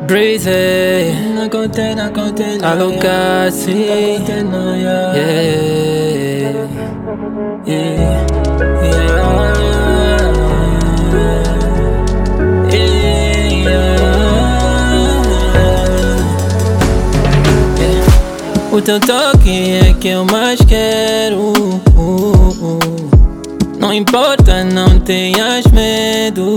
Breezy, alô Cassi, yeah, yeah, O teu toque é que eu mais quero. Não importa, não tenhas medo.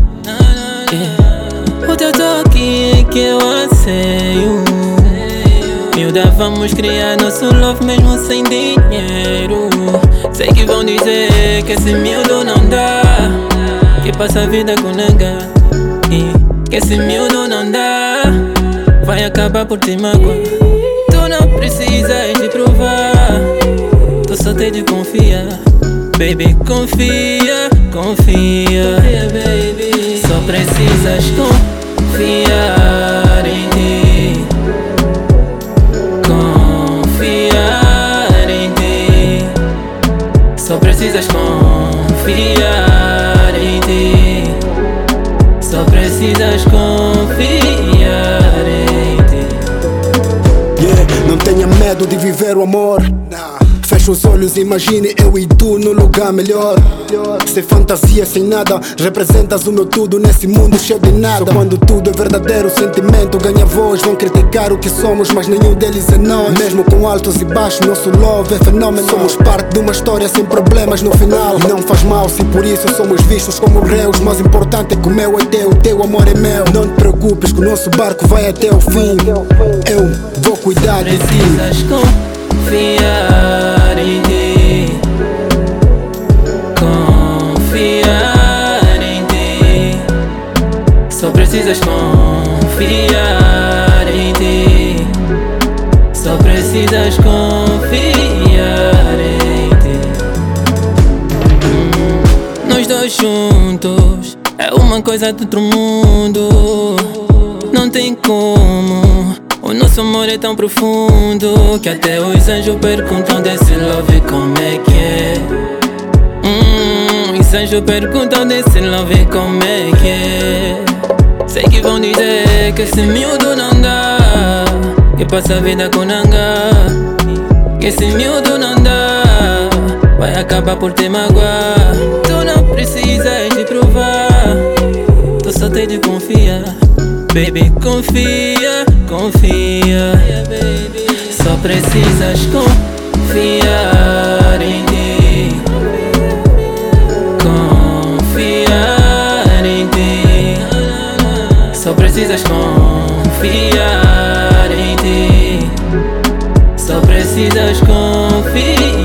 O teu toque é que eu anseio. Miúda, vamos criar nosso love mesmo sem dinheiro. Sei que vão dizer que esse miúdo não dá, que passa a vida com nanga, que esse miúdo não dá, vai acabar por te magoar. Tu não precisas de provar, tu só tem de confiar. Baby, confia, confia, baby. Só precisas confiar em ti. Confiar em ti. Só precisas confiar em ti. Só precisas confiar em ti. Yeah, não tenha medo de viver o amor. Fecha os olhos, imagine eu e tu no lugar melhor. Sem fantasia, sem nada, representas o meu tudo nesse mundo cheio de nada. Só quando tudo é verdadeiro, o sentimento ganha voz. Vão criticar o que somos, mas nenhum deles é nós. Mesmo com altos e baixos, nosso love é fenômeno. Somos parte de uma história sem problemas no final. Não faz mal se por isso somos vistos como réus. Mas importante é que o meu é teu amor é meu. Não te preocupes que o nosso barco vai até o fim. Eu vou cuidar de ti. Precisas confiar em ti. Confiar em ti. Só precisas confiar em ti. Só precisas confiar em ti. Nós dois juntos é uma coisa de outro mundo. Não tem como. O nosso amor é tão profundo que até os anjos perguntam desse love como é que é. Os anjos perguntam desse love como é que é. Sei que vão dizer que esse miúdo não dá, que passa a vida com nanga, que esse miúdo não dá, vai acabar por te magoar. Tu não precisas de provar, tu só tem de confiar. Baby, confia, confia, só precisas confiar em ti. Confiar em ti. Só precisas confiar em ti. Só precisas confiar.